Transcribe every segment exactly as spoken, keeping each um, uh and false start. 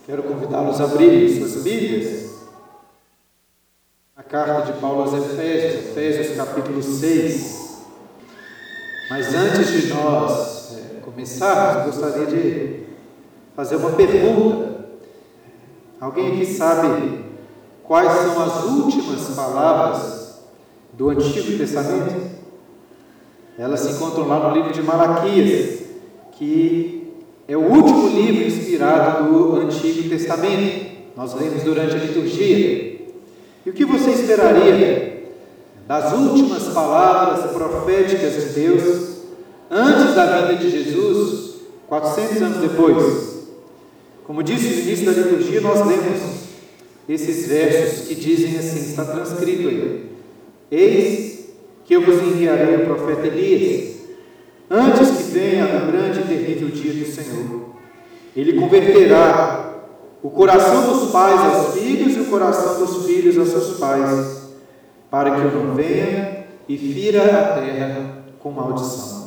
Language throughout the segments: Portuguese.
Quero convidá-los a abrirem suas Bíblias na carta de Paulo aos Efésios, Efésios capítulo seis. Mas antes de nós é, começarmos, gostaria de fazer uma pergunta. Alguém aqui sabe quais são as últimas palavras do Antigo Testamento? Elas se encontram lá no livro de Malaquias, que é o último livro inspirado do Antigo Testamento. Nós lemos durante a liturgia. E o que você esperaria das últimas palavras proféticas de Deus antes da vinda de Jesus, quatrocentos anos depois? Como disse no início da liturgia, nós lemos esses versos que dizem assim, está transcrito aí: eis que eu vos enviarei o profeta Elias, antes que venha o grande e terrível dia do Senhor. Ele converterá o coração dos pais aos filhos e o coração dos filhos aos seus pais, para que eu não venha e fira a terra com maldição.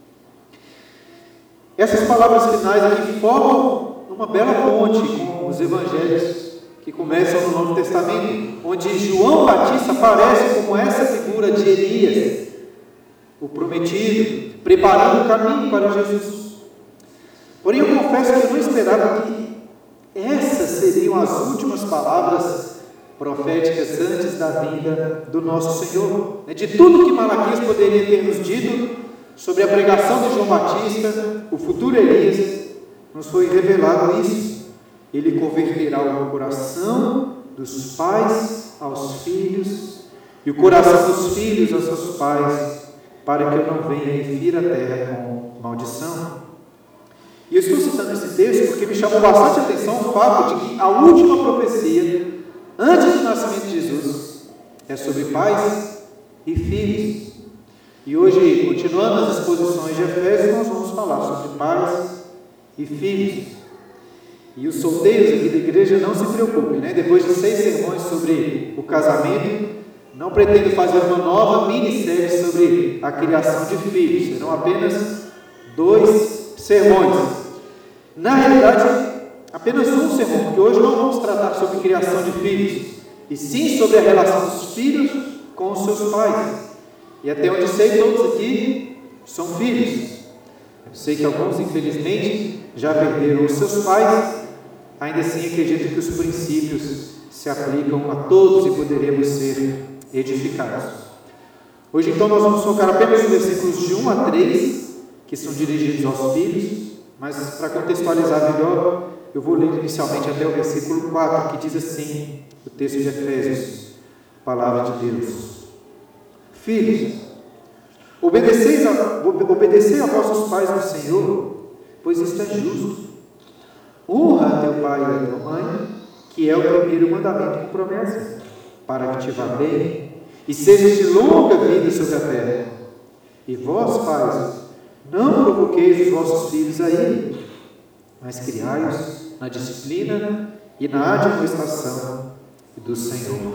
Essas palavras finais aqui formam uma bela ponte com os evangelhos que começam no Novo Testamento, onde João Batista aparece como essa figura de Elias, o prometido, preparando o caminho para Jesus. Porém, eu confesso que eu não esperava que essas seriam as últimas palavras proféticas antes da vinda do nosso Senhor. De tudo que Malaquias poderia ter nos dito sobre a pregação de João Batista, o futuro Elias, nos foi revelado isso. Ele converterá o coração dos pais aos filhos e o coração dos filhos aos seus pais, para que eu não venha e fira a terra com maldição. E eu estou citando esse texto porque me chamou bastante atenção o fato de que a última profecia, antes do nascimento de Jesus, é sobre pais e filhos. E hoje, continuando as exposições de Efésios, nós vamos falar sobre pais e filhos. E os solteiros aqui da igreja não se preocupem, né? Depois de seis sermões sobre o casamento, não pretendo fazer uma nova minissérie sobre a criação de filhos. Serão apenas dois sermões. Na realidade, apenas um sermão, porque hoje não vamos tratar sobre criação de filhos, e sim sobre a relação dos filhos com os seus pais. E até onde sei, todos aqui são filhos. Eu sei que alguns, infelizmente, já perderam os seus pais. Ainda assim, acredito que os princípios se aplicam a todos e poderemos ser edificados. Hoje, então, nós vamos focar apenas nos versículos de um a três, que são dirigidos aos filhos, mas para contextualizar melhor, eu vou ler inicialmente até o versículo quatro, que diz assim, o texto de Efésios, palavra de Deus: filhos, obedecei a, obedecei a vossos pais no Senhor, pois isto é justo. Honra a teu pai e a tua mãe, que é o primeiro mandamento com promessa, para que te vá bem e sejas de longa vida sobre a terra. E vós, pais, não provoqueis os vossos filhos a ira, mas criai-os na disciplina e na admoestação do Senhor.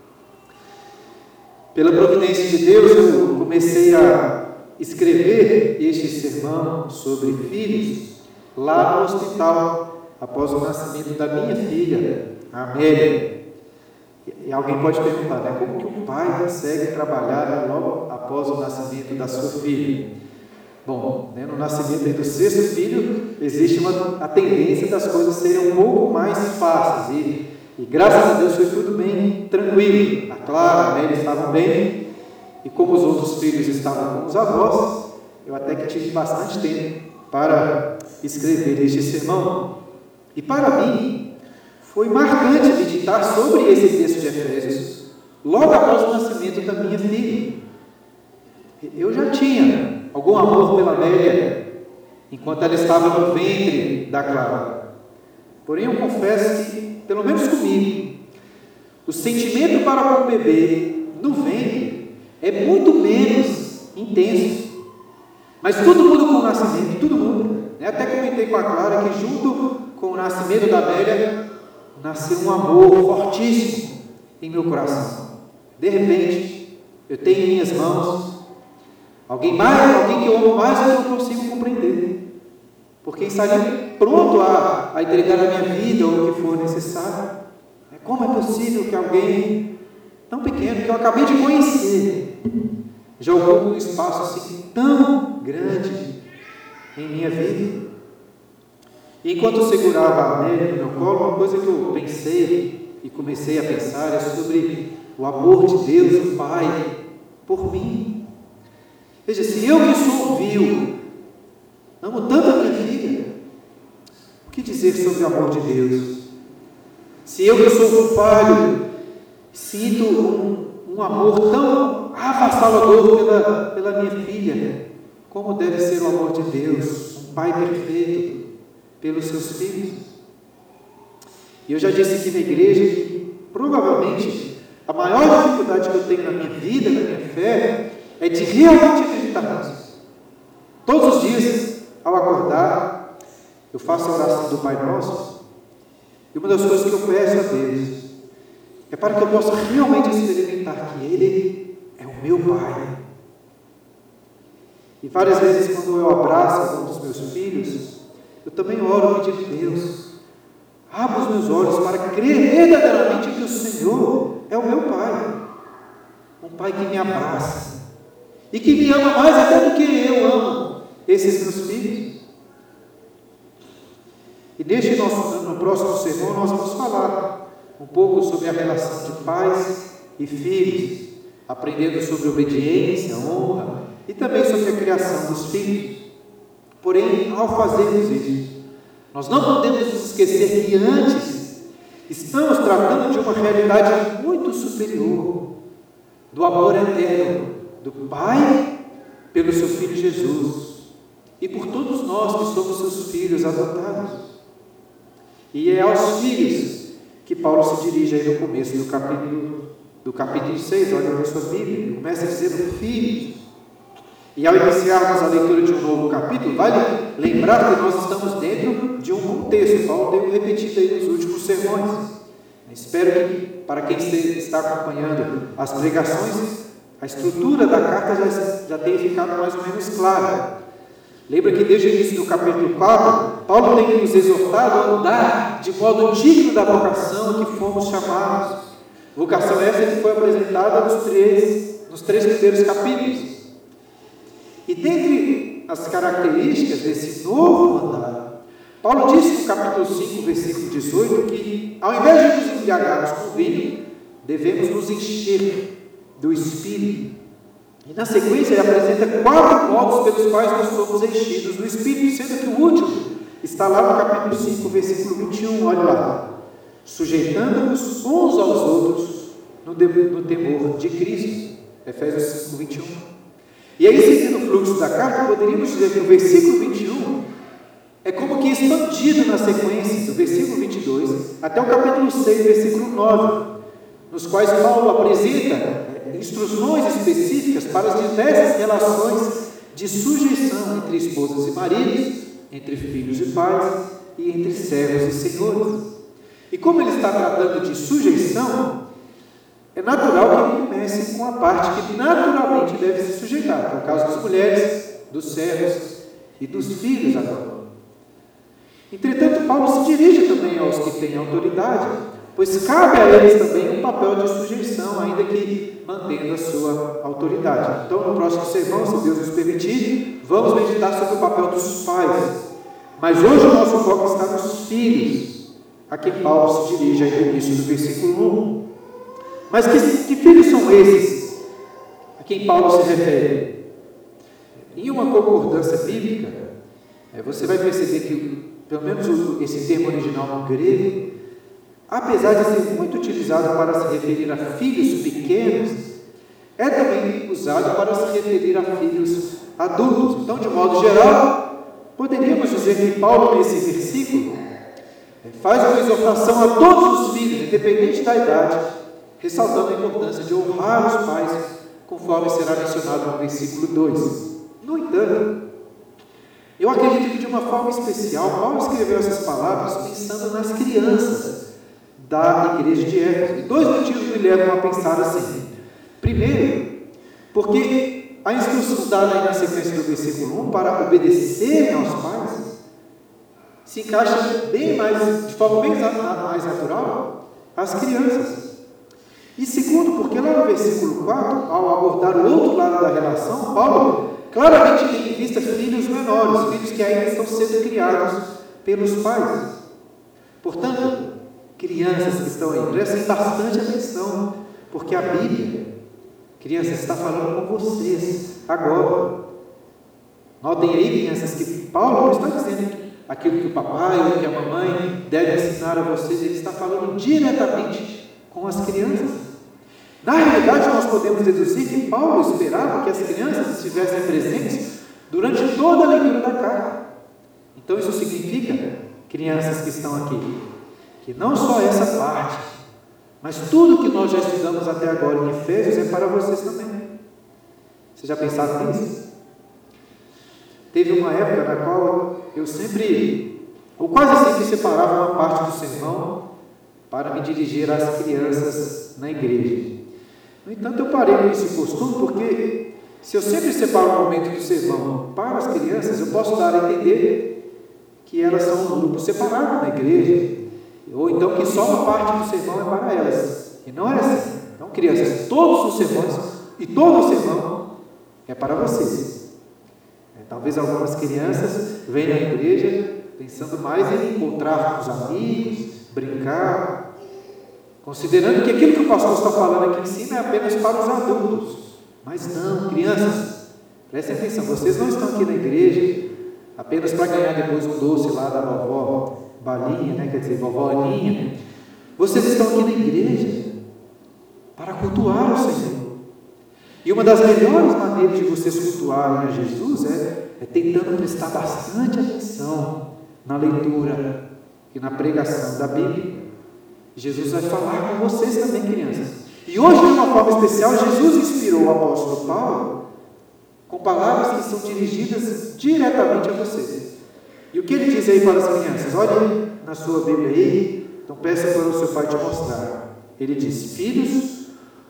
Pela providência de Deus, eu comecei a escrever este sermão sobre filhos lá no hospital, após o nascimento da minha filha, a Amélia. E alguém pode perguntar, né, como que um pai consegue trabalhar logo após o nascimento da sua filha? Bom, né, no nascimento do sexto filho, existe uma, a tendência das coisas serem um pouco mais fáceis. E, e graças a Deus foi tudo bem tranquilo. A Clara, a Amélia estavam bem. E como os outros filhos estavam com os avós, eu até que tive bastante tempo para escrever este sermão. E para mim, foi marcante meditar sobre esse texto de Efésios, logo após o nascimento da minha filha. Eu já tinha algum amor pela Amélia, enquanto ela estava no ventre da Clara. Porém, eu confesso que, pelo menos comigo, o sentimento para com o bebê no ventre é muito menos intenso. Mas tudo muda com o nascimento, tudo muda. Até comentei com a Clara que junto com o nascimento da Amélia, nasceu um amor fortíssimo em meu coração. De repente, eu tenho em minhas mãos alguém mais, alguém que eu amo mais do que eu consigo compreender. por quem estaria pronto a, a entregar a minha vida ou o que for necessário. Como é possível que alguém tão pequeno, que eu acabei de conhecer, já ocupe um espaço assim tão grande em minha vida? E enquanto eu segurava a Nelly no meu colo, uma coisa que eu pensei e comecei a pensar é sobre o amor de Deus, o Pai, por mim. Veja, se eu que sou vil, amo tanto a minha filha, o que dizer sobre o amor de Deus? Se eu que sou falho, sinto um, um amor tão avassalador pela, pela minha filha, como deve ser o amor de Deus, um Pai perfeito, pelos seus filhos? E eu já disse aqui na igreja que, provavelmente, a maior dificuldade que eu tenho na minha vida, na minha fé, é de realmente acreditar nisso. Todos os dias, ao acordar, eu faço a oração do Pai Nosso, e uma das coisas que eu peço a Deus é para que eu possa realmente experimentar que Ele é o meu Pai. E várias vezes, quando eu abraço algum dos meus filhos, eu também oro pedindo a Deus, abra os meus olhos para crer verdadeiramente que o Senhor é o meu Pai, um Pai que me abraça e que me ama mais até do que eu amo esses meus filhos. E neste nosso, no próximo sermão nós vamos falar um pouco sobre a relação de pais e filhos, aprendendo sobre obediência, honra e também sobre a criação dos filhos. Porém, ao fazermos isso, nós não podemos nos esquecer que antes estamos tratando de uma realidade muito superior, do amor eterno do Pai pelo seu Filho Jesus e por todos nós que somos seus filhos adotados. E é aos filhos que Paulo se dirige aí no começo do capítulo, do capítulo seis, olha na sua Bíblia, ele começa dizendo filhos. E ao iniciarmos a leitura de um novo capítulo, vale lembrar que nós estamos dentro de um contexto. Paulo tem repetido aí nos últimos sermões. Espero que, para quem está acompanhando as pregações, a estrutura da carta já, já tenha ficado mais ou menos clara. Lembra que desde o início do capítulo quatro, Paulo tem nos exortado a andar de modo digno da vocação a que fomos chamados. Vocação essa que foi apresentada nos três, nos três primeiros capítulos. E dentre as características desse novo mandato, Paulo disse no capítulo cinco, versículo dezoito, que ao invés de nos embriagarmos com vinho, devemos nos encher do Espírito. E na sequência ele apresenta quatro modos pelos quais nós somos enchidos do Espírito, sendo que o último está lá no capítulo cinco, versículo vinte e um, olha lá. Sujeitando-nos uns aos outros no, de, no temor de Cristo. Efésios cinco, vinte e um. E aí, seguindo o fluxo da carta, poderíamos dizer que o versículo vinte e um é como que expandido na sequência do versículo vinte e dois até o capítulo seis, versículo nove, nos quais Paulo apresenta instruções específicas para as diversas relações de sujeição entre esposas e maridos, entre filhos e pais e entre servos e senhores. E como ele está tratando de sujeição, é natural que ele comece com a parte que naturalmente deve se sujeitar, que é o caso das mulheres, dos servos e dos filhos agora. Entretanto, Paulo se dirige também aos que têm autoridade, pois cabe a eles também um papel de sujeição, ainda que mantendo a sua autoridade. Então, no próximo sermão, se Deus nos permitir, vamos meditar sobre o papel dos pais. Mas hoje o nosso foco está nos filhos, a quem Paulo se dirige aí no início do versículo um. Mas que, que filhos são esses a quem Paulo se refere? Em uma concordância bíblica, você vai perceber que, pelo menos esse termo original no grego, apesar de ser muito utilizado para se referir a filhos pequenos, é também usado para se referir a filhos adultos. Então, de modo geral, poderíamos dizer que Paulo, nesse versículo, faz uma exortação a todos os filhos, independente da idade, ressaltando a importância de honrar os pais, conforme será mencionado no versículo dois. No entanto, eu acredito que de uma forma especial, Paulo escreveu essas palavras pensando nas crianças da igreja de Éfeso. E dois motivos me levam a pensar assim. Primeiro, porque a instrução dada aí na sequência do versículo um para obedecerem aos pais se encaixa bem mais, de forma bem mais natural, as crianças. E segundo, porque lá no versículo quatro, ao abordar o outro lado da relação, Paulo claramente tem em vista filhos menores, filhos que ainda estão sendo criados pelos pais. Portanto, crianças que estão aí, prestem bastante atenção, porque a Bíblia, crianças, está falando com vocês agora. Notem aí, crianças, que Paulo não está dizendo aquilo que o papai ou que a mamãe deve ensinar a vocês, ele está falando diretamente com as crianças. Na realidade, nós podemos deduzir que Paulo esperava que as crianças estivessem presentes durante toda a leitura da carta. Então isso significa, crianças que estão aqui, que não só essa parte, mas tudo que nós já estudamos até agora em Efésios é para vocês também. Vocês já pensaram nisso? Teve uma época na qual eu sempre, ou quase sempre, separava uma parte do sermão para me dirigir às crianças na igreja. No entanto, eu parei com esse costume porque, se eu sempre separo um momento do sermão para as crianças, eu posso dar a entender que elas são um grupo separado na igreja, ou então que só uma parte do sermão é para elas. E não é assim. Então, crianças, todos os sermões e todo o sermão é para vocês. Talvez algumas crianças venham à igreja pensando mais em encontrar com os amigos, brincar, considerando que aquilo que o pastor está falando aqui em cima é apenas para os adultos. Mas não, crianças, prestem atenção, vocês não estão aqui na igreja apenas para ganhar depois um doce lá da vovó Balinha, né? Quer dizer, vovó Aninha. Vocês estão aqui na igreja para cultuar o Senhor. E uma das melhores maneiras de vocês cultuarem a Jesus é, é tentando prestar bastante atenção na leitura e na pregação da Bíblia. Jesus vai falar com vocês também, crianças. E hoje, de uma forma especial, Jesus inspirou o apóstolo Paulo com palavras que são dirigidas diretamente a vocês. E o que ele diz aí para as crianças? Olhem na sua Bíblia aí, então peça para o seu pai te mostrar. Ele diz: filhos,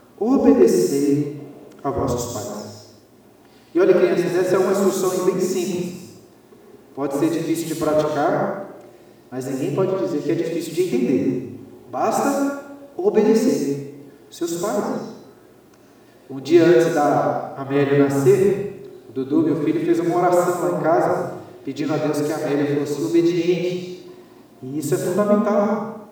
obedecei a vossos pais. E olha, crianças, essa é uma instrução bem simples. Pode ser difícil de praticar, mas ninguém pode dizer que é difícil de entender. Basta obedecer seus pais. Um dia antes da Amélia nascer, o Dudu, meu filho, fez uma oração lá em casa, pedindo a Deus que a Amélia fosse obediente. E isso é fundamental.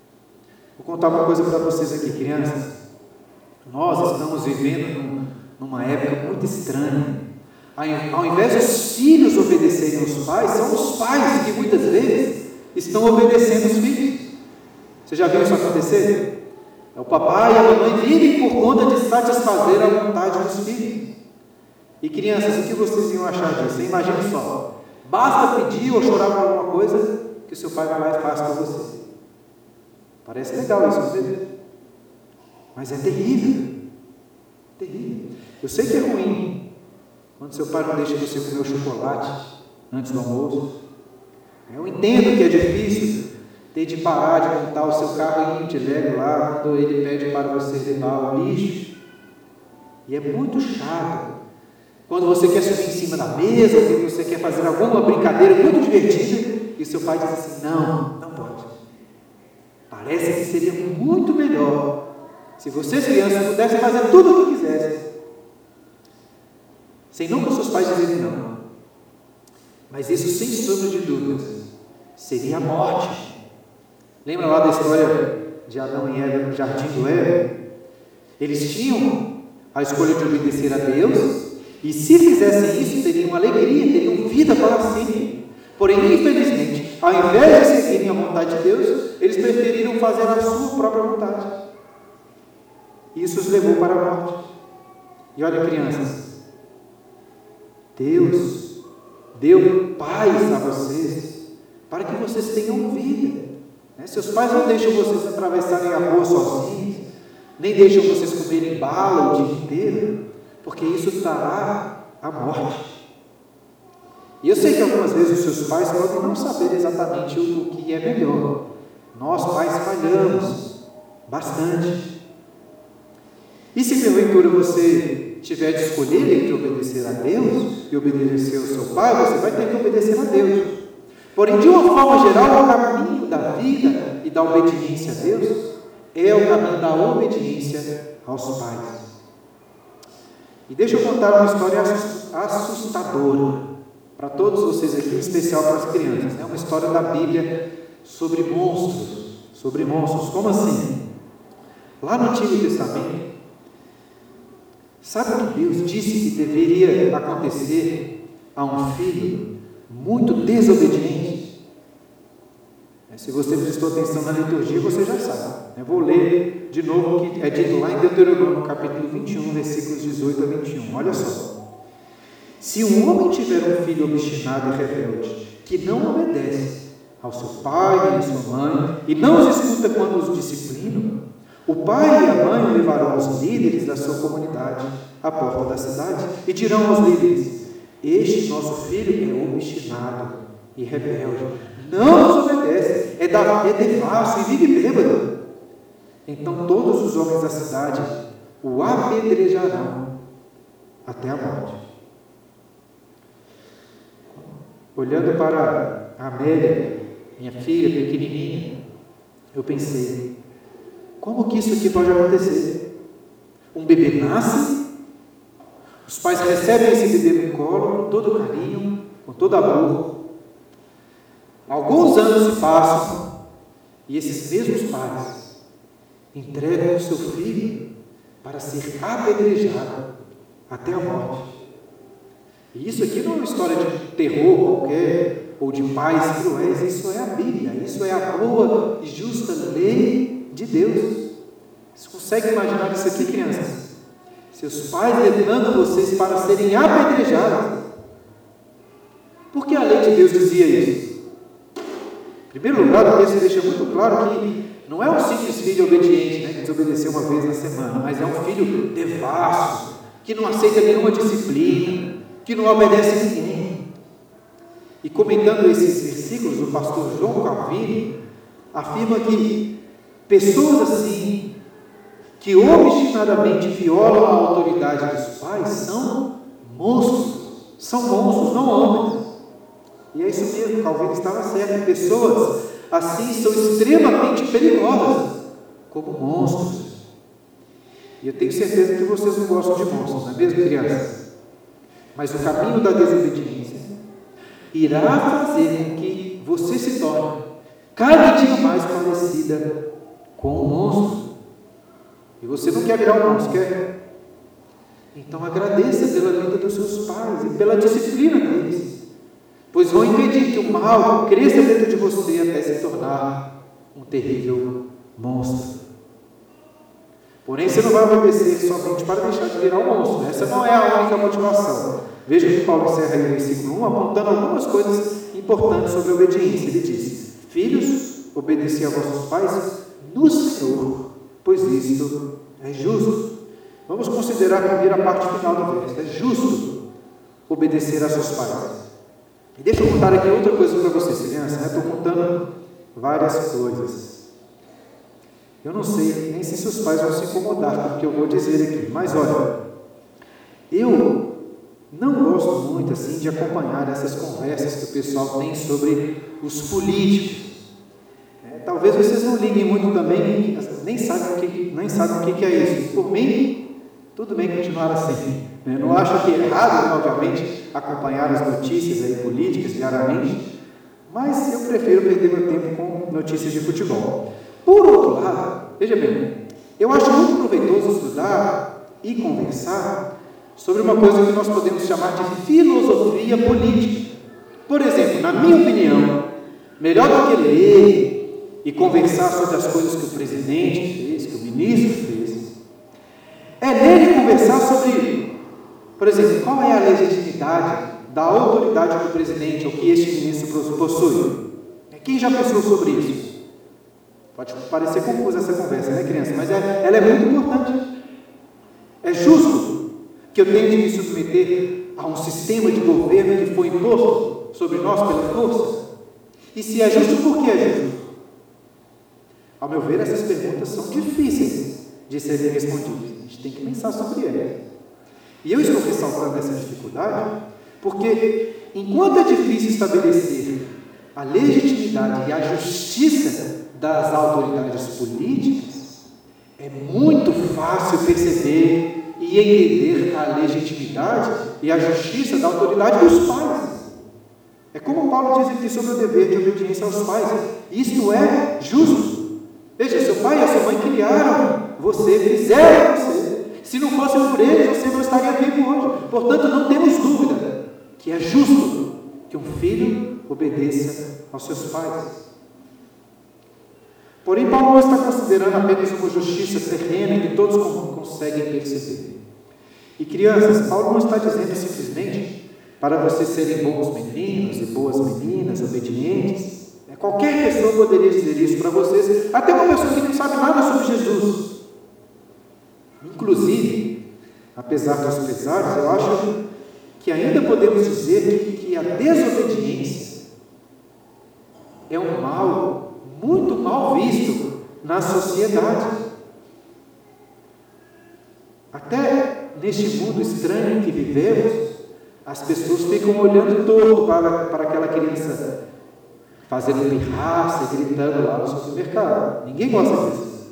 Vou contar uma coisa para vocês aqui, crianças. Nós estamos vivendo num, numa época muito estranha. Ao invés dos filhos obedecerem aos pais, são os pais que muitas vezes estão obedecendo os filhos. Você já viu isso acontecer? É o papai e a mamãe vivem por conta de satisfazer a vontade dos filhos. E crianças, o que vocês iam achar disso? Imagine só, basta pedir ou chorar por alguma coisa que o seu pai vai lá e faz para você. Parece legal isso, você? Mas é terrível, terrível. Eu sei que é ruim quando seu pai não deixa você comer o chocolate antes do almoço. Eu entendo que é difícil ter de parar de montar o seu carro de leve lá quando ele pede para você levar o lixo. E é muito chato quando você quer subir em cima da mesa, ou quando você quer fazer alguma brincadeira muito divertida e seu pai diz assim: não, não pode. Parece que seria muito melhor se vocês, crianças, pudessem fazer tudo o que quisessem, sem nunca os seus pais dizerem não. Mas isso, sem sombra de dúvidas, seria a morte. Lembra lá da história de Adão e Eva no jardim do Éden? Eles tinham a escolha de obedecer a Deus, e se fizessem isso, teriam alegria, teriam vida para sempre. Porém, infelizmente, ao invés de seguirem a vontade de Deus, eles preferiram fazer a sua própria vontade. Isso os levou para a morte. E olha, crianças, Deus deu paz a vocês para que vocês tenham vida. Né? Seus pais não deixam vocês atravessarem a rua sozinhos, nem deixam vocês comerem bala o dia inteiro, porque isso trará a morte. E eu sei que algumas vezes os seus pais podem não saber exatamente o que é melhor. Nós, pais, falhamos bastante. E se porventura você tiver de escolher entre obedecer a Deus e obedecer ao seu pai, você vai ter que obedecer a Deus. Porém, de uma forma geral, o caminho da vida e da obediência a Deus é o caminho da obediência aos pais. E deixa eu contar uma história assustadora para todos vocês aqui, em especial para as crianças. É uma história da Bíblia sobre monstros. Sobre monstros. Como assim? Lá no Antigo Testamento, sabe o que Deus disse que deveria acontecer a um filho muito desobediente? Se você prestou atenção na liturgia, você já sabe. Eu vou ler de novo o que é dito lá em Deuteronômio, capítulo vinte e um, versículos dezoito a vinte e um. Olha só. Se um homem tiver um filho obstinado e rebelde, que não obedece ao seu pai e à sua mãe, e não os escuta quando os disciplinam, o pai e a mãe o levarão aos líderes da sua comunidade, à porta da cidade, e dirão aos líderes: este nosso filho é obstinado e rebelde, não nos obedece, é, da, é devasso e vive bêbado. Então todos os homens da cidade o apedrejarão até a morte. Olhando para a Amélia, minha filha pequenininha, eu pensei: como que isso aqui pode acontecer? Um bebê nasce, os pais recebem esse bebê no colo, com todo carinho, com todo amor. Alguns anos se passam e esses mesmos pais entregam o seu filho para ser apedrejado até a morte. E isso aqui não é uma história de terror qualquer ou de pais cruéis, isso é a Bíblia, isso é a boa e justa lei de Deus. Você consegue imaginar isso aqui, crianças? Seus pais levando vocês para serem apedrejados. Por que a lei de Deus dizia isso? Em primeiro lugar, o texto deixa muito claro que não é um simples filho obediente, né, que desobedeceu uma vez na semana, mas é um filho devasso, que não aceita nenhuma disciplina, que não obedece a ninguém. E comentando esses versículos, o pastor João Calvino afirma que pessoas assim, que obstinadamente violam a autoridade dos pais, são monstros, são monstros, não homens. E é isso mesmo, Calvino estava certo. Pessoas assim são extremamente perigosas, como monstros. E eu tenho certeza que vocês não gostam de monstros, não é mesmo, crianças? Mas o caminho da desobediência irá fazer com que você se torne cada dia mais parecida com um monstro. E você não quer virar um monstro, quer? Então agradeça pela vida dos seus pais e pela disciplina deles, pois vão impedir que o mal cresça dentro de você até se tornar um terrível monstro. Porém, você não vai obedecer somente para deixar de virar um monstro. Essa não é a única motivação. Veja que Paulo encerra aí o versículo um, apontando algumas coisas importantes sobre a obediência. Ele diz: filhos, obedecei a vossos pais no Senhor, pois isto é justo. Vamos considerar a primeira parte final do verso. É justo obedecer a seus pais. E deixa eu contar aqui outra coisa para vocês, crianças. Estou contando várias coisas. Eu não sei nem se seus pais vão se incomodar com o que eu vou dizer aqui, mas olha, eu não gosto muito assim de acompanhar essas conversas que o pessoal tem sobre os políticos. É, talvez vocês não liguem muito também, nem sabem o que, nem sabem o que é isso. Por mim, tudo bem continuar assim. Eu não acho que é errado, obviamente, acompanhar as notícias aí políticas diariamente, mas eu prefiro perder meu tempo com notícias de futebol. Por outro lado, veja bem, eu acho muito proveitoso estudar e conversar sobre uma coisa que nós podemos chamar de filosofia política. Por exemplo, na minha opinião, melhor do que ler e conversar sobre as coisas que o presidente fez, que o ministro fez, é ler e conversar sobre, por exemplo, qual é a legitimidade da autoridade do presidente ou que este ministro possui. Quem já pensou sobre isso? Pode parecer confusa essa conversa, né, criança? Mas é, ela é muito importante. É justo que eu tenha de me submeter a um sistema de governo que foi imposto sobre nós pela força? E se é justo, por que é justo? Ao meu ver, essas perguntas são difíceis de serem respondidas. A gente tem que pensar sobre elas. E eu estou ressaltando essa dificuldade porque, enquanto é difícil estabelecer a legitimidade e a justiça das autoridades políticas, é muito fácil perceber e entender a legitimidade e a justiça da autoridade dos pais. É como Paulo diz aqui sobre o dever de obediência aos pais. Isto é justo. Veja, seu pai e a sua mãe criaram você, fizeram você. Se não fosse por eles, você não estaria vivo hoje. Portanto, não temos dúvida que é justo que um filho obedeça aos seus pais. Porém, Paulo não está considerando apenas uma justiça terrena que todos conseguem perceber. E crianças, Paulo não está dizendo simplesmente para vocês serem bons meninos e boas meninas, obedientes. Qualquer pessoa poderia dizer isso para vocês, até uma pessoa que não sabe nada sobre Jesus. Inclusive, apesar dos pesares, eu acho que ainda podemos dizer que, que a desobediência é um mal muito mal visto na sociedade. Até neste mundo estranho em que vivemos, as pessoas ficam olhando torto para, para aquela criança fazendo pirraça, gritando lá no supermercado. Ninguém gosta disso.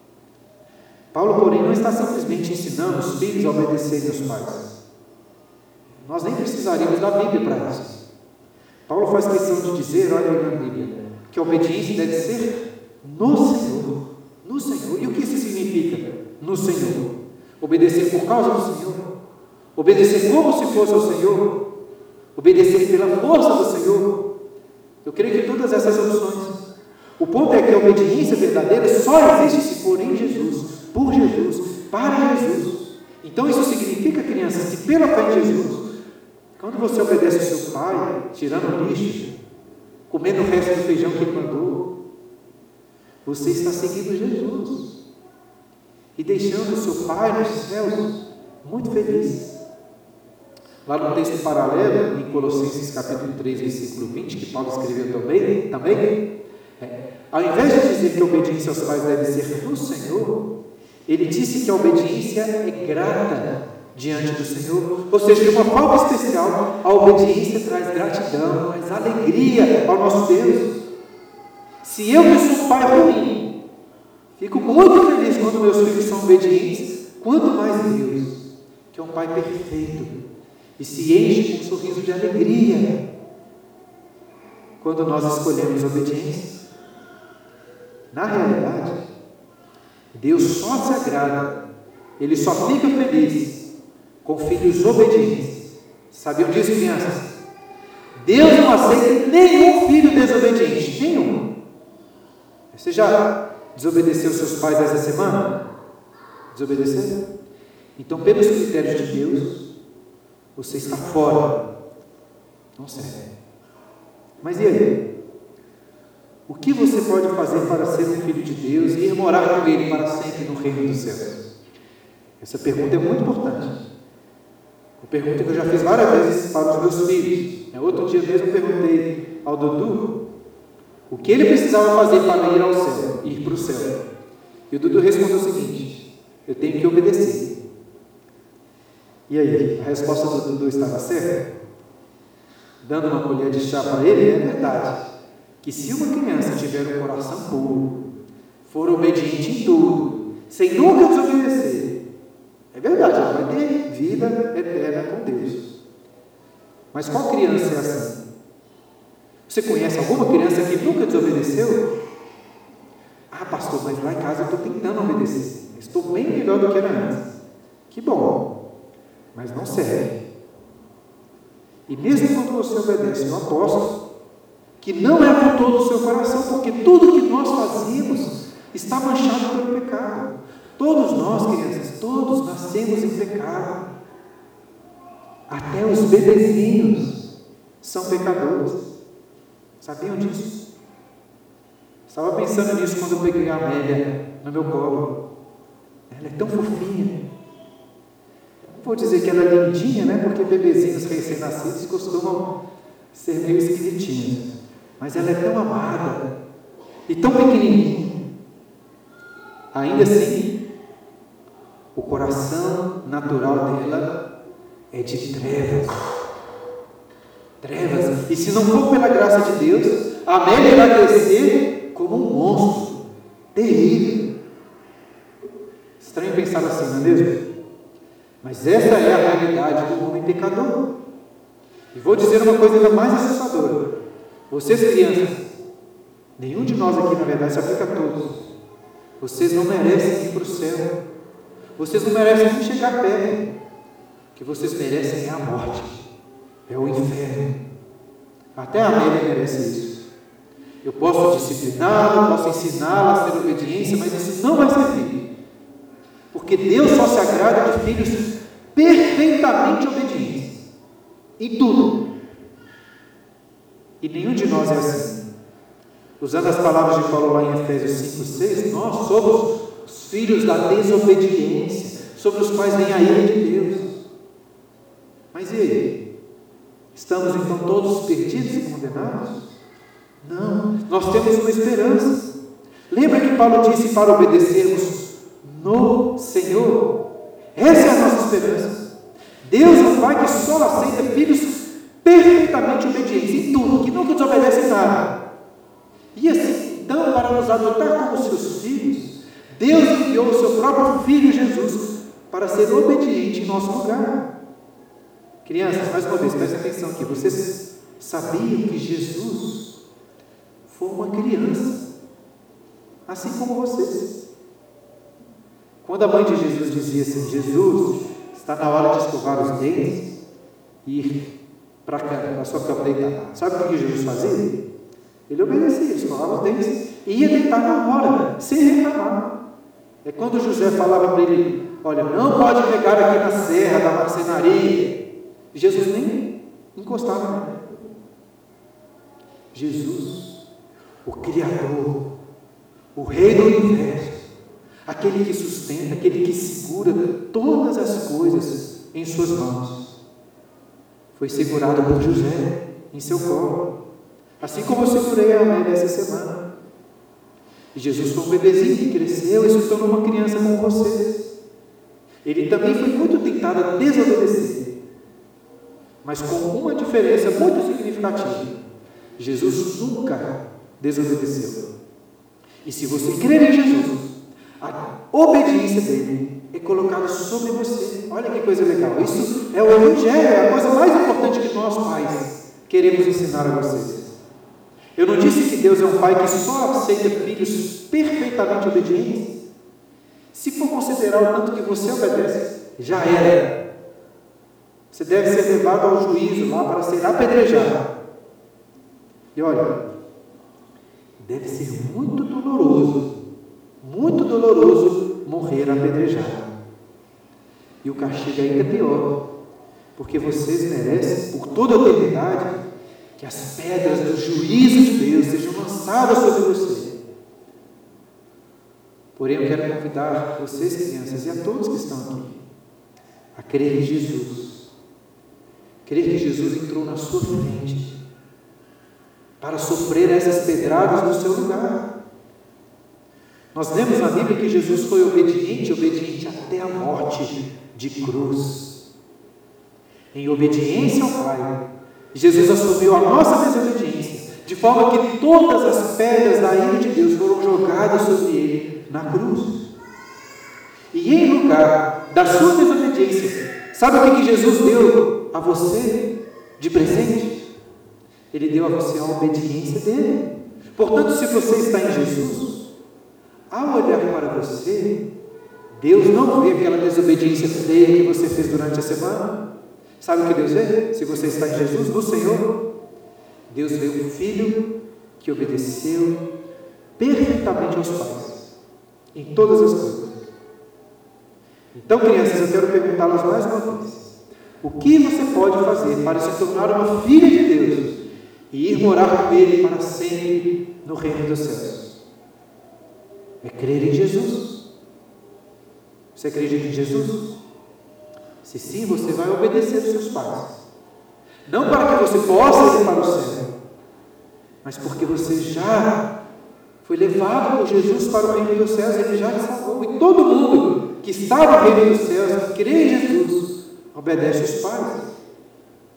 Paulo, porém, não está simplesmente ensinando os filhos a obedecerem aos pais. Nós nem precisaríamos da Bíblia para isso. Paulo faz questão de dizer, olha aí na Bíblia, que a obediência deve ser no Senhor. No Senhor. E o que isso significa? No Senhor. Obedecer por causa do Senhor. Obedecer como se fosse ao Senhor. Obedecer pela força do Senhor. Eu creio que todas essas opções. O ponto é que a obediência verdadeira só existe se for em Jesus, por Jesus, para Jesus. Então isso significa, crianças, que pela fé em Jesus, quando você obedece ao seu pai, tirando o lixo, comendo o resto do feijão que ele mandou, você está seguindo Jesus e deixando o seu pai nos céus muito feliz. Lá no texto paralelo, em Colossenses capítulo três, versículo vinte, que Paulo escreveu também, também é, ao invés de dizer que a obediência aos pais deve ser no Senhor, ele disse que a obediência é grata diante do Senhor, ou seja, de uma forma especial, a obediência traz gratidão, traz alegria ao nosso Deus. Se eu que sou um pai ruim, fico muito feliz quando meus filhos são obedientes, quanto mais Deus, que é um pai perfeito, e se enche com um sorriso de alegria quando nós escolhemos obediência. Na realidade, Deus só se agrada, Ele só fica feliz com filhos obedientes. Sabiam disso, crianças? Deus não aceita nenhum filho desobediente, nenhum. Você já desobedeceu seus pais essa semana? Desobedeceu? Então, pelos critérios de Deus, você está fora. Não serve. Mas e aí? O que você pode fazer para ser um filho de Deus e ir morar com Ele para sempre no reino dos céus? Essa pergunta é muito importante. Uma pergunta que eu já fiz várias vezes para os meus filhos. Outro dia mesmo eu perguntei ao Dudu o que ele precisava fazer para ir ao céu, ir para o céu. E o Dudu respondeu o seguinte: eu tenho que obedecer. E aí, a resposta do Dudu estava certa? Dando uma colher de chá para ele, é verdade que se uma criança tiver um coração puro, for obediente em tudo, sem nunca desobedecer, é verdade, ela vai ter vida eterna com Deus. Mas qual criança é assim? Você conhece alguma criança que nunca desobedeceu? Ah, pastor, mas lá em casa eu estou tentando obedecer, estou bem melhor do que era antes. Que bom, mas não serve. E mesmo quando você obedece, eu aposto que não é por todo o seu coração, porque tudo que nós fazemos está manchado pelo pecado. Todos nós, crianças, todos nascemos em pecado. Até os bebezinhos são pecadores. Sabiam disso? Estava pensando nisso quando eu peguei a Amélia no meu colo. Ela é tão fofinha. Não vou dizer que ela é lindinha, né? Porque bebezinhos recém-nascidos costumam ser meio esquisitinhos. Mas ela é tão amada e tão pequenininha. Ainda assim, o coração natural dela é de trevas. trevas. E se não for pela graça de Deus, a Amélia irá crescer como um monstro terrível. Estranho pensar assim, não é mesmo? Mas essa é a realidade do homem pecador. E vou dizer uma coisa ainda mais assustadora. Vocês, crianças, nenhum de nós aqui, na verdade, se aplica a todos. Vocês não merecem ir para o céu. Vocês não merecem nem chegar perto. O que vocês merecem é a morte. É o inferno. Até a Amélia merece isso. Eu posso discipliná-la, posso ensiná-la a ter obediência, mas isso não vai servir. Porque Deus só se agrada de filhos perfeitamente obedientes. Em tudo. E nenhum de nós é assim. Usando as palavras de Paulo lá em Efésios cinco, seis, nós somos os filhos da desobediência, sobre os quais vem a ira de Deus. Mas e aí? Estamos então todos perdidos e condenados? Não, nós temos uma esperança. Lembra que Paulo disse para obedecermos no Senhor? Essa é a nossa esperança. Deus é um Pai que só aceita filhos perfeitamente obedientes em tudo, que nunca desobedecem nada. E assim, então, para nos adotar como seus filhos, Deus enviou o seu próprio Filho Jesus para ser obediente em nosso lugar. Crianças, mais uma vez, prestem atenção aqui. Vocês sabiam que Jesus foi uma criança, assim como vocês. Quando a mãe de Jesus dizia assim: Jesus, está na hora de escovar os dentes e ir para a sua cama deitar. Sabe o que Jesus fazia? Ele obedecia, ele escovava os dentes e ia deitar na hora, sem reclamar. É quando José falava para ele: olha, não pode pegar aqui na serra da marcenaria. Jesus nem encostava nele. Jesus, o Criador, o Rei do Universo, aquele que sustenta, aquele que segura todas as coisas em suas mãos, foi segurado por José em seu colo, assim como eu segurei a Amélia essa semana. E Jesus foi um bebezinho que cresceu e se tornou uma criança como vocês. Ele também foi muito tentado a desobedecer, mas com uma diferença muito significativa: Jesus nunca desobedeceu. E se você crer em Jesus, a obediência dele é colocada sobre você. Olha que coisa legal. Isso é o Evangelho, é a coisa mais importante que nós, pais, queremos ensinar a vocês. Eu não disse que Deus é um Pai que só aceita filhos perfeitamente obedientes? Se for considerar o tanto que você obedece, já era. Você deve ser levado ao juízo lá para ser apedrejado. E olha, deve ser muito doloroso, muito doloroso morrer apedrejado. E o castigo é ainda pior, porque vocês merecem, por toda a eternidade, que as pedras do juízo de Deus sejam lançadas sobre você. Porém, eu quero convidar vocês, crianças, e a todos que estão aqui, a crer em Jesus. Crer que Jesus entrou na sua frente para sofrer essas pedradas no seu lugar. Nós lemos na Bíblia que Jesus foi obediente, obediente até a morte de cruz. Em obediência ao Pai, Jesus assumiu a nossa desobediência, de forma que todas as pedras da ira de Deus foram jogadas sobre ele na cruz. E em lugar da sua desobediência, sabe o que Jesus deu a você de presente? Ele deu a você a obediência dele. Portanto, se você está em Jesus, ao olhar para você, Deus não vê aquela desobediência feia que você fez durante a semana. Sabe o que Deus vê? Se você está em Jesus, no Senhor, Deus vê um filho que obedeceu perfeitamente aos pais, em todas as coisas. Então, crianças, eu quero perguntá-las mais uma vez: o que você pode fazer para se tornar uma filha de Deus e ir morar com Ele para sempre no reino dos céus? É crer em Jesus. Você acredita em Jesus? Se sim, você vai obedecer aos seus pais. Não para que você possa ir para o céu, mas porque você já foi levado por Jesus para o reino dos céus. Ele já te salvou. E todo mundo que está no reino dos céus, que crê em Jesus, obedece os pais.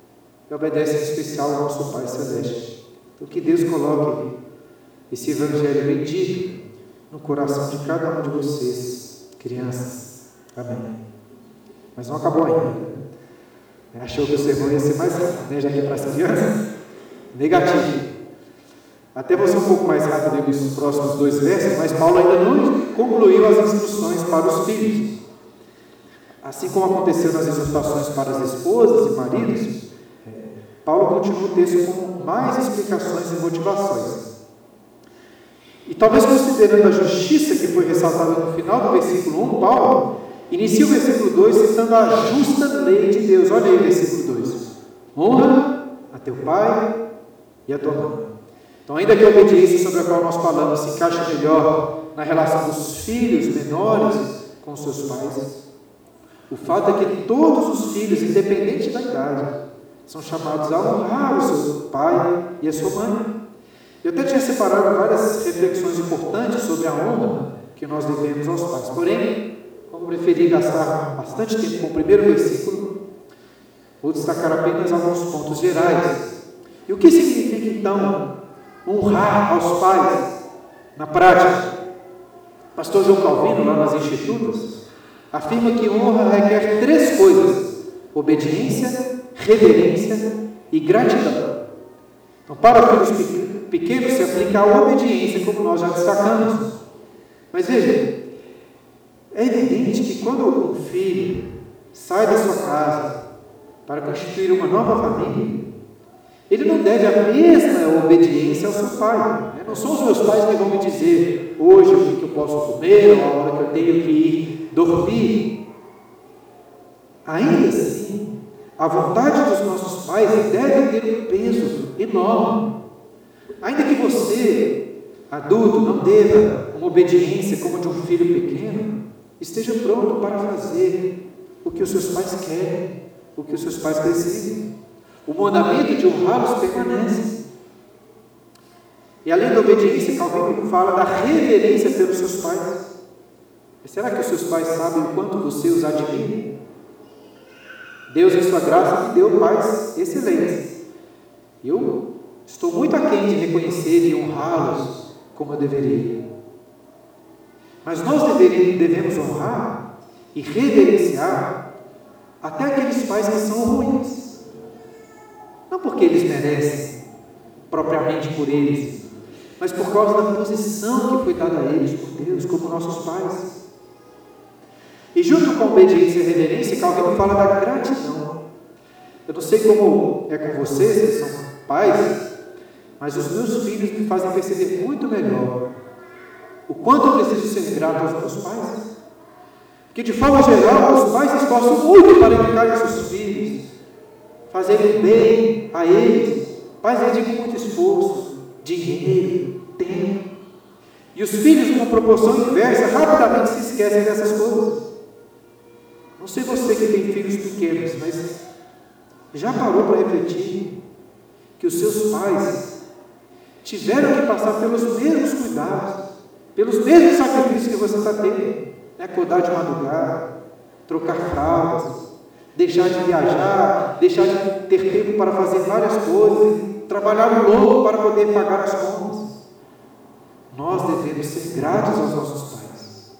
e obedecem em especial ao nosso Pai Celeste. Então, que Deus coloque esse Evangelho bendito no coração de cada um de vocês, crianças. Amém. Mas não acabou ainda. Achou que o sermão ia ser mais rápido, né? Já que é para as crianças? Negativo. Até vou ser um pouco mais rápido nos próximos dois versos, mas Paulo ainda não concluiu as instruções para os filhos. Assim como aconteceu nas exortações para as esposas e maridos, Paulo continua o texto com mais explicações e motivações. E talvez considerando a justiça que foi ressaltada no final do versículo um, Paulo inicia o versículo dois citando a justa lei de Deus. Olha aí o versículo dois. Honra a teu pai e a tua mãe. Então, ainda que a obediência sobre a qual nós falamos se encaixe melhor na relação dos filhos menores com seus pais, o fato é que todos os filhos, independente da idade, são chamados a honrar o seu pai e a sua mãe. Eu até tinha separado várias reflexões importantes sobre a honra que nós devemos aos pais. Porém, como preferi gastar bastante tempo com o primeiro versículo, vou destacar apenas alguns pontos gerais. E o que significa, então, honrar aos pais na prática? Pastor João Calvino, lá nas Institutas, afirma que honra requer três coisas: obediência, reverência e gratidão. Então, para filhos pequenos se aplica a obediência, como nós já destacamos. Mas veja, é evidente que quando um filho sai da sua casa para constituir uma nova família, ele não deve a mesma obediência ao seu pai. Não são os meus pais que vão me dizer hoje o que eu posso comer, ou a hora que eu tenho que ir dormir. Ainda assim, a vontade dos nossos pais deve ter um peso enorme. Ainda que você, adulto, não deva uma obediência como de um filho pequeno, esteja pronto para fazer o que os seus pais querem, o que os seus pais precisam. O mandamento de honrá-los permanece. E além da obediência, Calvino fala da reverência pelos seus pais. Mas será que os seus pais sabem o quanto você os admira? Deus, em sua graça, me deu pais excelentes. Eu estou muito aquém de reconhecer e honrá-los como eu deveria. Mas nós deveríamos, devemos honrar e reverenciar até aqueles pais que são ruins. Não porque eles merecem, propriamente por eles, mas por causa da posição que foi dada a eles por Deus, como nossos pais. E junto com a obediência e a reverência, Calvino fala da gratidão. Eu não sei como é com vocês, que são pais, mas os meus filhos me fazem perceber muito melhor o quanto eu preciso ser grato aos meus pais. Porque, de forma geral, os pais se esforçam muito para educar os seus filhos, fazerem bem a eles. Pais dedicam muito esforço, dinheiro, tempo. E os filhos, com proporção inversa, rapidamente se esquecem dessas coisas. Não sei você que tem filhos pequenos, mas já parou para refletir que os seus pais tiveram que passar pelos mesmos cuidados, pelos mesmos sacrifícios que você está tendo, né? Acordar de madrugada, trocar fraldas, deixar de viajar, deixar de ter tempo para fazer várias coisas, trabalhar um louco para poder pagar as contas. Nós devemos ser gratos aos nossos pais.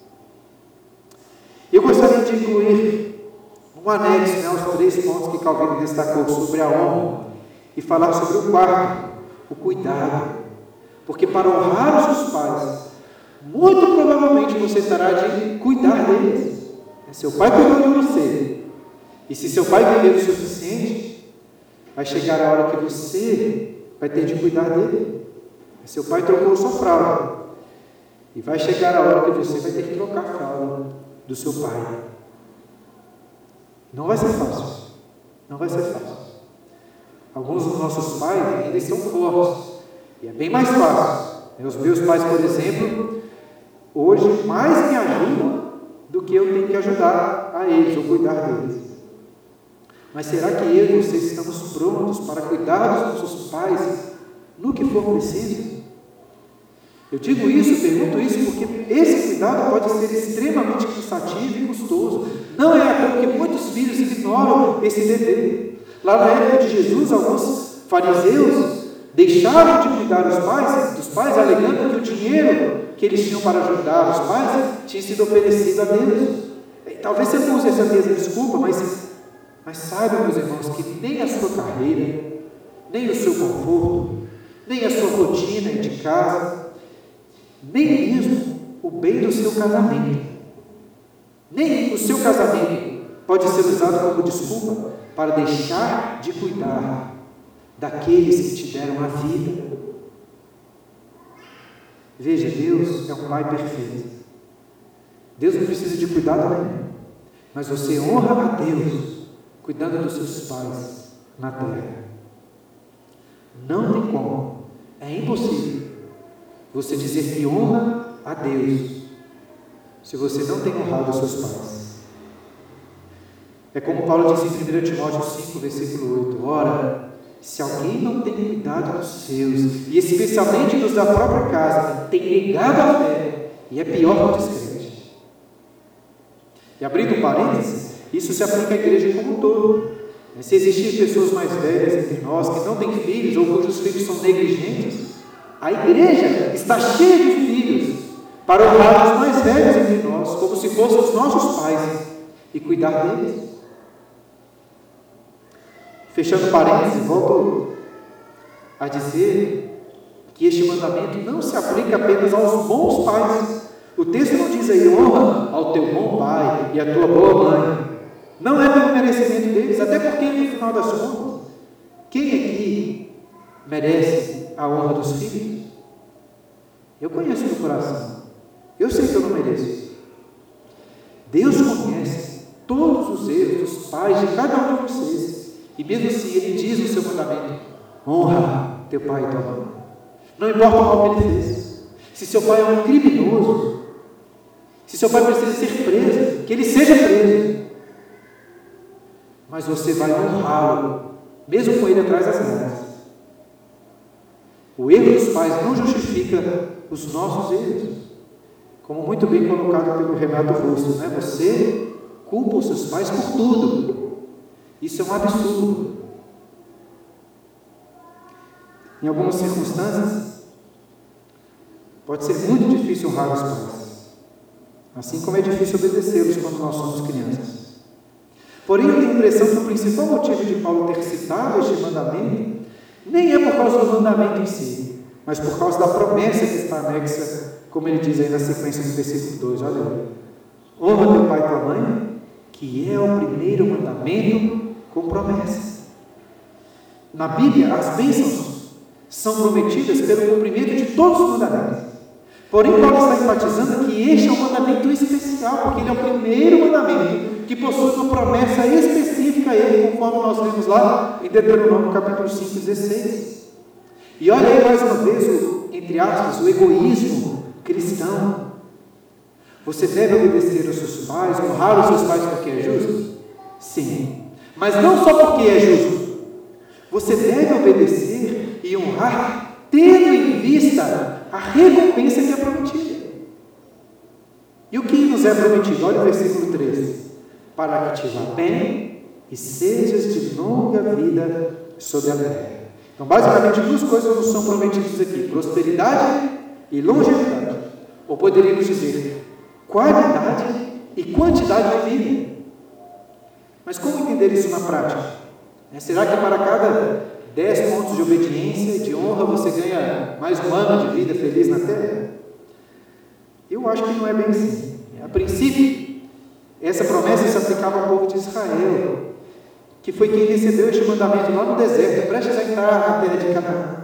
Eu gostaria de incluir um anexo, né, aos três pontos que Calvino destacou sobre a honra e falar sobre o quarto, o cuidado. Porque para honrar os seus pais, muito provavelmente você terá de cuidar deles. Seu pai cuidou de você. E se seu pai viver o suficiente, vai chegar a hora que você vai ter de cuidar dele. Seu pai trocou sua fralda. E vai chegar a hora que você vai ter que trocar a fralda do seu pai. Não vai ser fácil. Não vai ser fácil. Alguns dos nossos pais ainda estão fortes. E é bem mais fácil. Os meus pais, por exemplo, hoje mais me ajudam do que eu tenho que ajudar a eles ou cuidar deles. Mas será que eu e vocês estamos prontos para cuidar dos nossos pais no que for preciso? Eu digo isso, pergunto isso, porque esse cuidado pode ser extremamente cansativo e custoso. Não é à toa que muitos filhos ignoram esse dever. Lá na época de Jesus, alguns fariseus deixaram de cuidar dos pais, dos pais, alegando que o dinheiro que eles tinham para ajudar os pais tinha sido oferecido a Deus. E talvez você não use essa mesma desculpa, mas, mas saibam, meus irmãos, que nem a sua carreira, nem o seu conforto, nem a sua rotina de casa, nem mesmo o bem do seu casamento, nem o seu casamento pode ser usado como desculpa para deixar de cuidar daqueles que te deram a vida. Veja, Deus é um Pai perfeito. Deus não precisa de cuidado nenhum, mas você honra a Deus cuidando dos seus pais na terra. Não tem como, é impossível você dizer que honra a Deus se você não tem honrado os seus pais. É como Paulo diz em primeiro Timóteo cinco, versículo oito: ora, se alguém não tem cuidado dos seus, e especialmente dos da própria casa, tem negado a fé, e é pior que o descrente. E abrindo um parênteses, isso se aplica à igreja como um todo. Se existirem pessoas mais velhas entre nós, que não têm filhos, ou cujos filhos são negligentes, a igreja está cheia de filhos, para honrar os mais velhos entre nós, como se fossem os nossos pais, e cuidar deles. Fechando parênteses, volto a dizer que este mandamento não se aplica apenas aos bons pais. O texto não diz aí, honra ao teu bom pai e à tua boa mãe. Não é pelo merecimento deles, até porque, no final das contas, quem aqui merece a honra dos filhos? Eu conheço meu coração. Eu sei que eu não mereço. Deus conhece todos os erros dos pais de cada um de vocês. E mesmo assim, Ele diz no seu mandamento: honra teu pai e tua mãe. Não importa o mal que ele fez. Se seu pai é um criminoso, se seu pai precisa ser preso, que ele seja preso. Mas você vai honrá-lo, mesmo com ele atrás das grades. O erro dos pais não justifica os nossos erros. Como muito bem colocado pelo Renato Russo, né? Você culpa os seus pais por tudo. Isso é um absurdo. Em algumas circunstâncias, pode ser muito difícil honrar os pais, assim como é difícil obedecê-los quando nós somos crianças. Porém, eu tenho a impressão que o principal motivo de Paulo ter citado este mandamento nem é por causa do mandamento em si, mas por causa da promessa que está anexa, como ele diz aí na sequência do versículo dois. Olha aí: honra teu pai e tua mãe, que é o primeiro mandamento com promessa. Na Bíblia, as bênçãos são prometidas pelo cumprimento de todos os mandamentos. Porém, Paulo está enfatizando que este é um mandamento especial, porque ele é o primeiro mandamento que possui uma promessa específica a ele, conforme nós vemos lá em Deuteronômio capítulo cinco, dezesseis. E olha aí mais uma vez o, entre aspas, o egoísmo cristão. Você deve obedecer aos seus pais, honrar os seus pais porque é justo? Sim. Mas não só porque é justo. Você deve obedecer e honrar tendo em vista a recompensa que é prometida. E o que nos é prometido? Olha o versículo treze: para que te vá bem e sejas de longa vida sobre a terra. Então, basicamente, duas coisas nos são prometidas aqui: prosperidade e longevidade. Ou poderíamos dizer, qualidade e quantidade de vida. Mas como entender isso na prática? É, será que para cada dez pontos de obediência e de honra você ganha mais um ano de vida feliz na terra? Eu acho que não é bem assim. A princípio, essa promessa se aplicava ao povo de Israel, que foi quem recebeu este mandamento lá no deserto, prestes a entrar na terra de Canaã.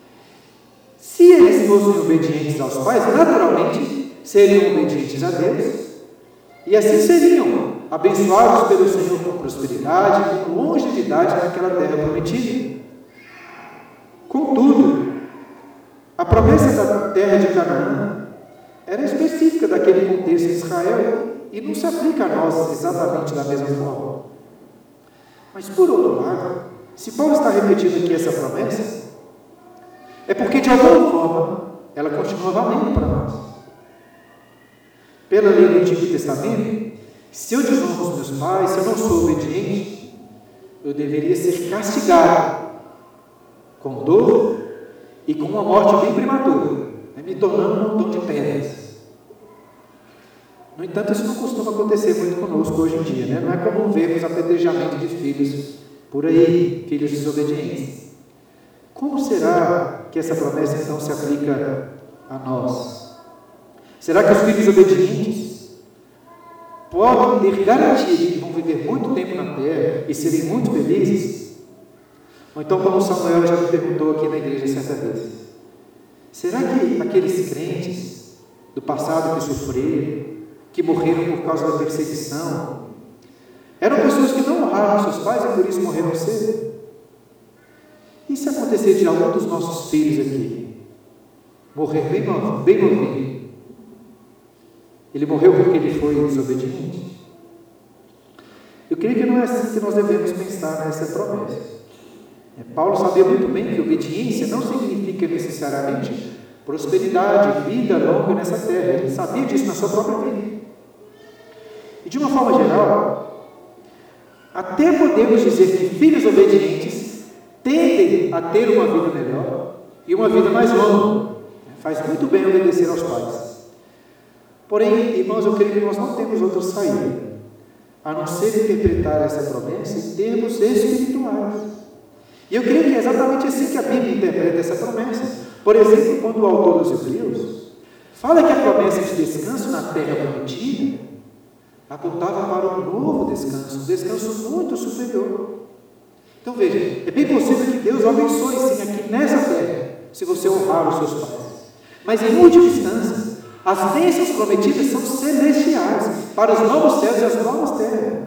Se eles fossem obedientes aos pais, naturalmente seriam obedientes a Deus, e assim seriam abençoados pelo Senhor com prosperidade e com longevidade naquela terra prometida. Contudo, a promessa da terra de Canaã era específica daquele contexto de Israel e não se aplica a nós exatamente da mesma forma. Mas, por outro lado, se Paulo está repetindo aqui essa promessa, é porque, de alguma forma, ela continua valendo para nós. Pela lei do Antigo Testamento, se eu desonro os meus pais, se eu não sou obediente, eu deveria ser castigado com dor e com uma morte bem prematura, né, me tornando um montão de pedras. No entanto, isso não costuma acontecer muito conosco hoje em dia, né? Não é comum vermos apedrejamento de filhos por aí, filhos desobedientes. Como será que essa promessa então se aplica a nós? Será que os filhos obedientes podem ter garantia de que vão viver muito tempo na terra e serem muito felizes? Ou então, como Samuel já me perguntou aqui na igreja certa vez, será que aqueles crentes do passado que sofreram, que morreram por causa da perseguição, eram pessoas que não honraram seus pais e por isso morreram cedo? E se acontecer de algum dos nossos filhos aqui morrer bem novo, bem novinho, ele morreu porque ele foi desobediente? Eu creio que não é assim que nós devemos pensar nessa promessa. Paulo sabia muito bem que obediência não significa necessariamente prosperidade, vida longa nessa terra. Ele sabia disso na sua própria vida. E de uma forma geral, até podemos dizer que filhos obedientes tendem a ter uma vida melhor e uma vida mais longa. Faz muito bem obedecer aos pais. Porém, irmãos, eu creio que nós não temos outra saída a não ser interpretar essa promessa em termos espirituais. E eu creio que é exatamente assim que a Bíblia interpreta essa promessa. Por exemplo, quando o autor dos Hebreus fala que a promessa de descanso na terra prometida apontava para um novo descanso, um descanso muito superior. Então veja, é bem possível que Deus o abençoe sim aqui nessa terra, se você honrar os seus pais. Mas em última instância, as bênçãos prometidas são celestiais, para os novos céus e as novas terras.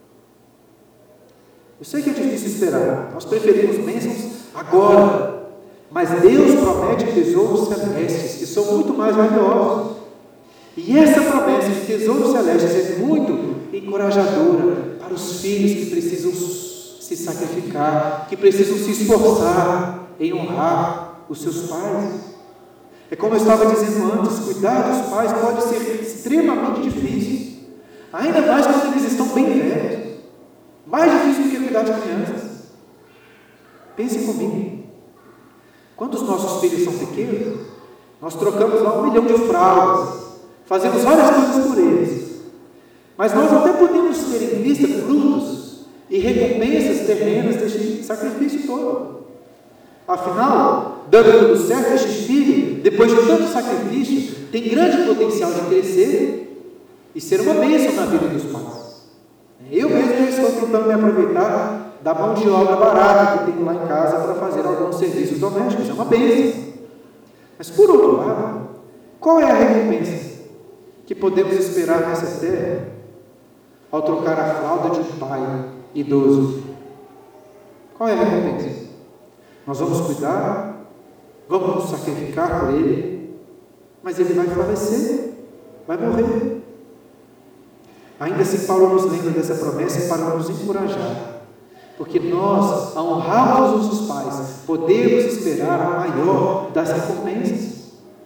Eu sei que é difícil esperar, nós preferimos bênçãos agora, mas Deus promete tesouros celestes, que são muito mais valiosos. E essa promessa de tesouros celestes é muito encorajadora para os filhos que precisam se sacrificar, que precisam se esforçar em honrar os seus pais. É como eu estava dizendo antes, cuidar dos pais pode ser extremamente difícil, ainda mais quando eles estão bem velhos. Mais difícil do que cuidar de crianças. Pense comigo. Quando os nossos filhos são pequenos, nós trocamos lá um milhão de fraldas, fazemos várias coisas por eles. Mas nós até podemos ter em vista frutos e recompensas terrenas deste sacrifício todo. Afinal, dando tudo certo, este filho, depois de tanto sacrifício, tem grande potencial de crescer e ser uma bênção na vida dos pais. Eu mesmo já estou tentando me aproveitar da mão de obra barata que tenho lá em casa para fazer alguns serviços domésticos. É uma bênção. Mas, por outro lado, qual é a recompensa que podemos esperar nessa terra ao trocar a fralda de um pai idoso? Qual é a recompensa? Nós vamos cuidar, vamos nos sacrificar por ele, mas ele vai falecer, vai morrer. Ainda assim, Paulo nos lembra dessa promessa para nos encorajar, porque nós, ao honrarmos os nossos pais, podemos esperar a maior das recompensas.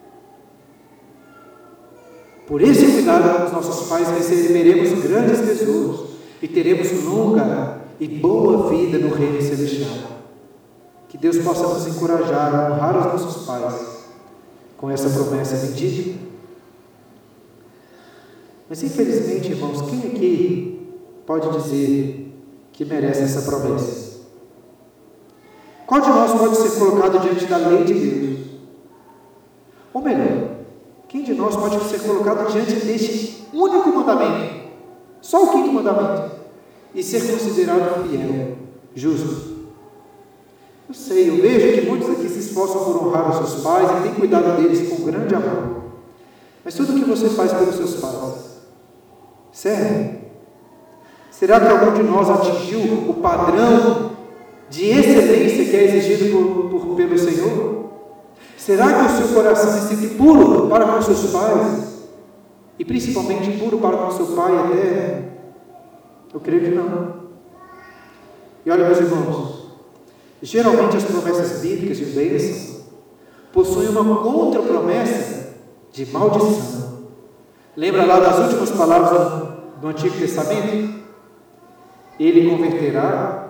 Por esse cuidado com os nossos pais, receberemos grandes tesouros e teremos longa e boa vida no reino celestial. Que Deus possa nos encorajar a honrar os nossos pais com essa promessa bendita. Mas infelizmente, irmãos, quem aqui pode dizer que merece essa promessa? Qual de nós pode ser colocado diante da lei de Deus? Ou melhor, quem de nós pode ser colocado diante deste único mandamento, só o quinto mandamento, e ser considerado fiel, justo? Eu sei, eu vejo que muitos aqui se esforçam por honrar os seus pais e têm cuidado deles com grande amor. Mas tudo o que você faz pelos seus pais serve? Será que algum de nós atingiu o padrão de excelência que é exigido por, por, pelo Senhor? Será que o seu coração é sempre puro para com seus pais? E principalmente puro para com seu pai eterno? Eu creio que não. E olha, meus irmãos, geralmente as promessas bíblicas de bênção possuem uma contra-promessa de maldição. Lembra lá das últimas palavras do Antigo Testamento? Ele converterá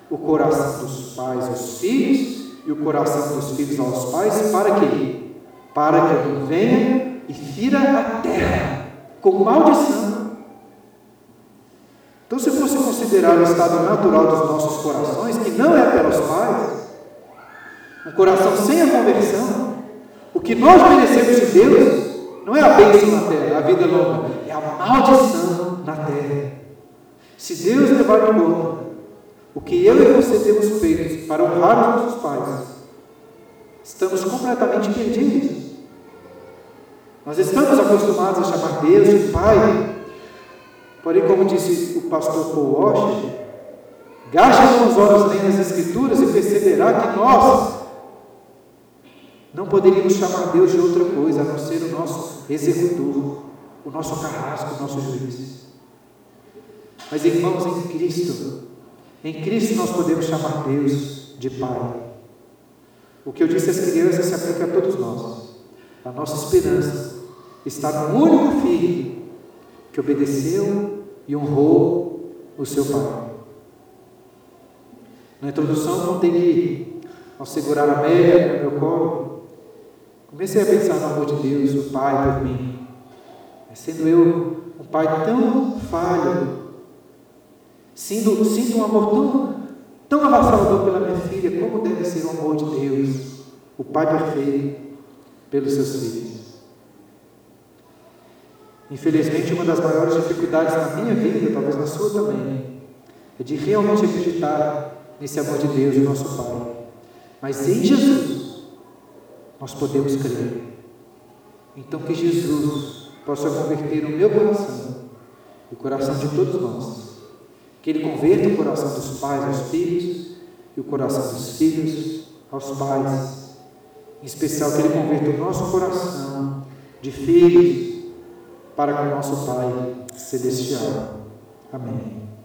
o coração dos pais aos filhos e o coração dos filhos aos pais, para quê? Para que eu venha e fira a terra com maldição. Então, se fosse considerar o estado natural dos nossos corações, que não é pelos pais, um coração sem a conversão, o que nós merecemos de Deus não é a bênção na terra, a vida longa, é a maldição na terra. Se Deus levar em conta o que eu e você temos feito para honrar os nossos pais, estamos completamente perdidos. Nós estamos acostumados a chamar Deus de Pai, porém, como disse o pastor Paul Washer, gaste algumas horas lendo as Escrituras e perceberá que nós não poderíamos chamar Deus de outra coisa, a não ser o nosso executor, o nosso carrasco, o nosso juiz. Mas, irmãos, em Cristo, em Cristo nós podemos chamar Deus de Pai. O que eu disse às crianças se aplica a todos nós. A nossa esperança está no único Filho que obedeceu e honrou o seu Pai. Na introdução, contei que, ao segurar a Amélia no meu colo, comecei a pensar no amor de Deus, o Pai por mim. Sendo eu um pai tão falho, sinto, sinto um amor tão, tão avassalador pela minha filha, como deve ser o amor de Deus, o Pai perfeito, pelos seus filhos. Infelizmente, uma das maiores dificuldades na minha vida, talvez na sua também, é de realmente acreditar nesse amor de Deus, o nosso Pai. Mas em Jesus, nós podemos crer. Então, que Jesus possa converter o meu coração e o coração de todos nós. Que Ele converta o coração dos pais aos filhos e o coração dos filhos aos pais. Em especial, que Ele converta o nosso coração de filhos para com o nosso Pai Celestial. Amém.